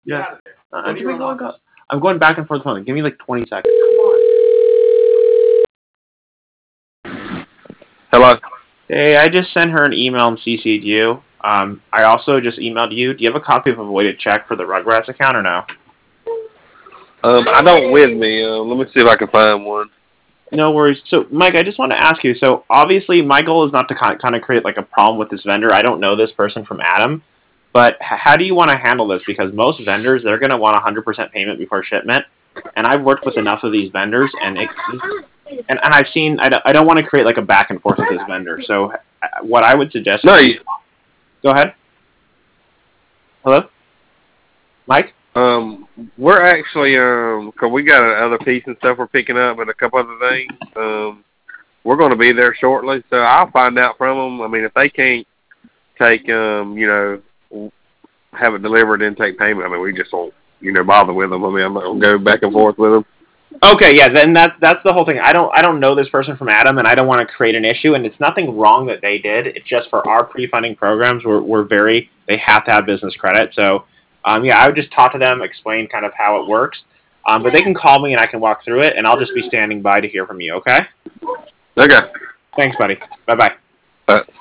Yeah. I'm going back and forth on it. Give me like 20 seconds. Hello? Hey, I just sent her an email and CC'd you. I also just emailed you. Do you have a copy of a voided check for the Rugrats account or no? I don't with me. Let me see if I can find one. No worries. So, Mike, I just want to ask you. So, obviously, my goal is not to kind of create like a problem with this vendor. I don't know this person from Adam, but how do you want to handle this? Because most vendors, they're going to want 100% payment before shipment, and I've worked with enough of these vendors, and I've seen. I don't want to create like a back and forth with this vendor. So, what I would suggest. No, Go ahead. Hello, Mike. We're actually, cause we got another piece and stuff we're picking up and a couple other things. We're going to be there shortly, so I'll find out from them. I mean, if they can't take, have it delivered and take payment, I mean, we just won't, bother with them. I mean, I'm not going to go back and forth with them. Okay, yeah, then that's the whole thing. I don't know this person from Adam, and I don't want to create an issue. And it's nothing wrong that they did. It's just for our pre-funding programs, they have to have business credit. So, yeah, I would just talk to them, explain kind of how it works. But they can call me and I can walk through it, and I'll just be standing by to hear from you. Okay? Okay. Thanks, buddy. Bye bye.